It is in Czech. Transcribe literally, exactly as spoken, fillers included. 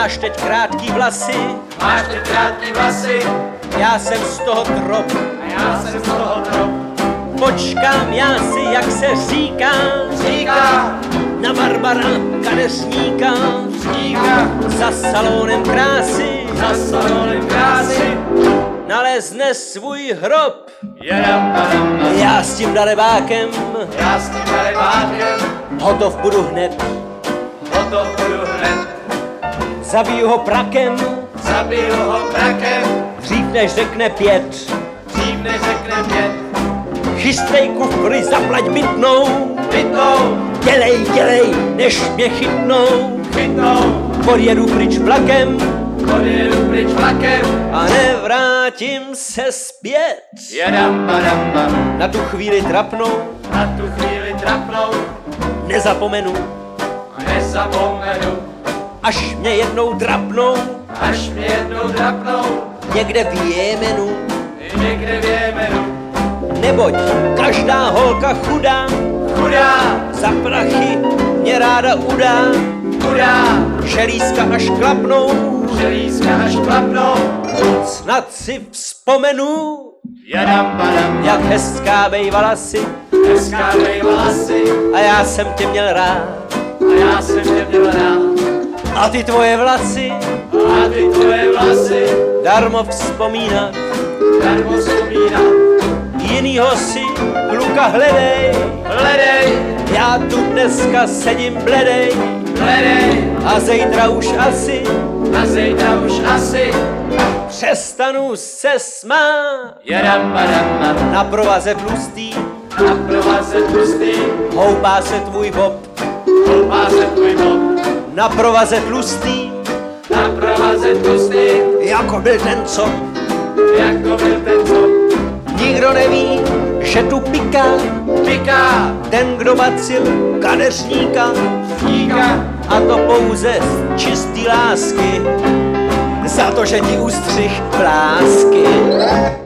Máš teď krátký vlasy, máš teď krátký vlasy, já jsem z toho trop. a já jsem z toho trop. Počkám já si, jak se říká, Říká, na Barbara kadeřníka. říká, Za salónem krásy za salonem krásy. nalezne svůj hrob. Jedam, padam, padam. Já s tím darebákem Já s tím darebákem, hotov budu hned. hotov budu hned. Zabiju ho prakem, Zabiju ho prakem, dřív než řekne pět. dřív než řekne pět. Chystej kufry, zaplať bytnou. Bytnou, Dělej, dělej, než mě chytnou. chytnou, Podjedu pryč vlakem odjedu pryč vlakem. a nevrátím se zpět. Jedam, padam, padam. Na tu chvíli trapnou, Na tu chvíli trapnou, nezapomenu. a nezapomenu. Až mě jednou drapnou, Až mě jednou drapnou, někde v Jemenu. i někde v Jemenu. Neboť každá holka chudá Chudá, za prachy mě ráda udá. chudá, Želízka až klapnou, želízka až klapnou. snad si vzpomenu, Jedam, padam, jak hezká bejvala si hezká bejvala si, a já jsem tě měl rád. a já jsem tě měl rád. A ty tvoje vlasy, A ty tvoje vlasy, darmo vzpomínat, darmo vzpomínat. jinýho si kluka hledej. Hledej, Já tu dneska sedím bledej hledej, a zítra už asi a zítra už asi. přestanu se smát. Jedam, padam, padam. Na provaze tlustý Na provaze tlustý, houpá se tvůj bob. houpá se tvůj bob. Na provaze tlustý, Na provaze tlustý, jako byl ten co. jako byl ten co. Nikdo neví, že tu piká Piká, ten, kdo bacil kadeřníka. díka, A to pouze z čistý lásky, za to, že ti ustřih vlásky.